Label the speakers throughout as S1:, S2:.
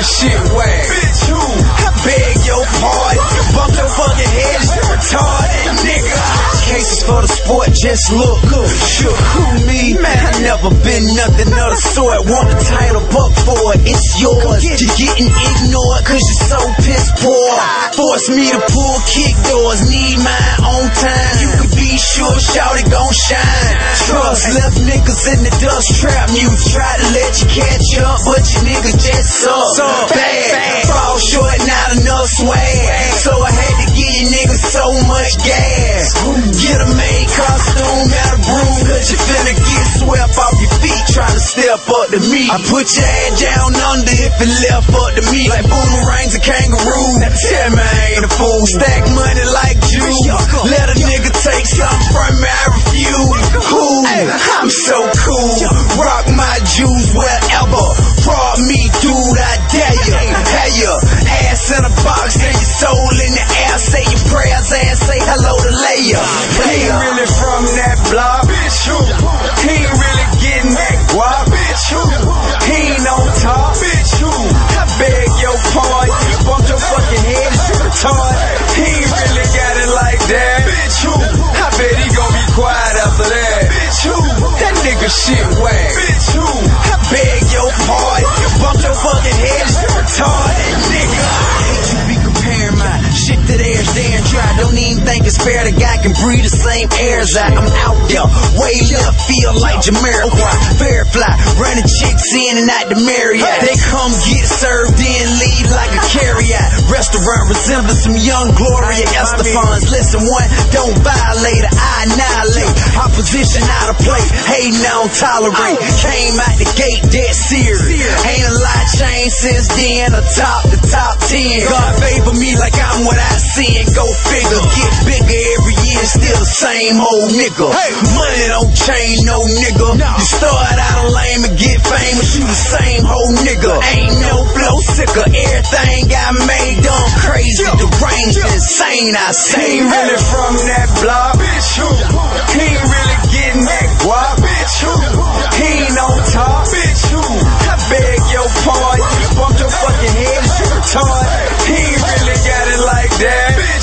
S1: shit whack. Bitch, who? I beg your pardon. Bump your fucking head, you retarded, nigga. Cases for the sport, just look. Shook, who me? Man, I never been nothing of the sort. Want the title, buck for it, it's yours. You're getting ignored, cause you're so piss poor. Force me to pull kick doors, need mine on time. You can be sure, shout it gon' shine. Trust, left niggas in the dust trap. Music try to let you catch up, but you niggas just suck. Bad, fall short, not enough swag. So I had to give you niggas so much gas. Get a main costume out of broom, cause you finna get swept off your feet trying to step up to me. I put your head down under if it left up to me, like boomerangs and kangaroos. Now tell me I ain't a fool. Stack money like Jews. Let a nigga take something from me, I refuse. Who? I'm so cool. Rock my jewels wherever. Fraud me, dude, I dare you. Have your ass in a box and your soul in the air. Say your prayers and say hello to Leia. He ain't really from that block, bitch. Who? He ain't really getting that guap, bitch. Who? He ain't on top, bitch. Who? I beg your pardon. You bumped your fucking head, you retarded. He ain't really got it like that, bitch. Who? I bet he gon' be quiet after that, bitch. Who? That nigga shit whack, bitch. Who? I beg your pardon. You bumped your fucking head, you retarded, nigga. You be comparing my shit to theirs, damn try. Don't even think it's fair the guy can breathe the same air as I. I'm out there, way left field like Jamiroquai. Fairfly, running chicks in and out the Marriott. They come get served in, lead like a carry-out. Restaurant resembling some young Gloria Estefans. Listen, one, don't violate her, I annihilate. Opposition out of play, hating I don't tolerate. Came out the gate dead serious. Ain't a lot changed since then, atop the top 10. God favor me like I'm what I see and go figure. Get bigger every year, still the same old nigga. Money don't change no nigga. You start out lame and get famous, you the same whole nigga. Ain't no blow sicker, everything got made dumb, crazy, deranged, insane, I say. He ain't really from that block, bitch. Who? He ain't really getting that guap, bitch. Who? He ain't on top, bitch. Who? I beg your pardon. You bumped your fucking head, you retarded. He ain't really got it like that, bitch. Who? I bet he gon' be quiet after that, bitch. Who? That nigga shit whack, bitch. Who? I beg your pardon. You bumped your fucking head, you retarded, nigga. Out of style troppers, on it make out of style rappers.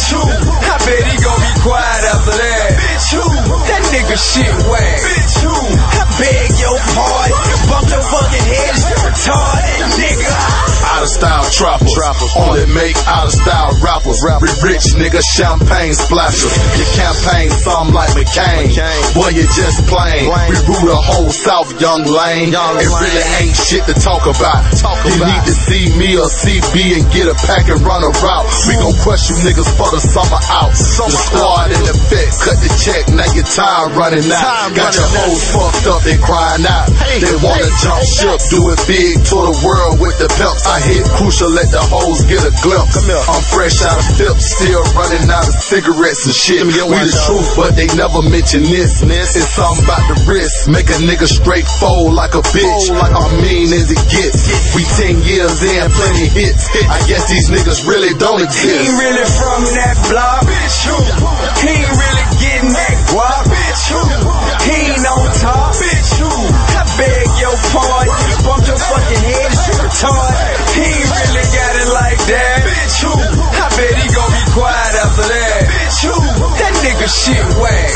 S1: We rich nigga, champagne splashers. Your campaign something like McCain. Boy, you just plain. We rule the whole South, young lane. It really ain't shit to talk about. You need to see me or CB and get a pack and run a route. We gon' crush you niggas for the summer out. The squad in effect, cut the check, now your time running out. Got your hoes fucked up, they crying out. They wanna jump ship, do it big, tour the world with the pimps. I hit crucial, let the hoes get a glimpse. I'm fresh out of Phillips, still running out of cigarettes and shit. We the truth, but they never mention this. It's something about the wrist, make a nigga straight fold like a bitch. I mean as it gets. We 10 years in, plenty hits. I guess these niggas really don't exist. He ain't really from that block, bitch. Who? He ain't really getting that guap, bitch. Who? He ain't on top, bitch. Who? I beg your pardon. You bumped your fucking head, you retarded. He ain't really got it like that, bitch. Who? I bet he gon' be quiet after that, bitch. Who? That nigga shit whack.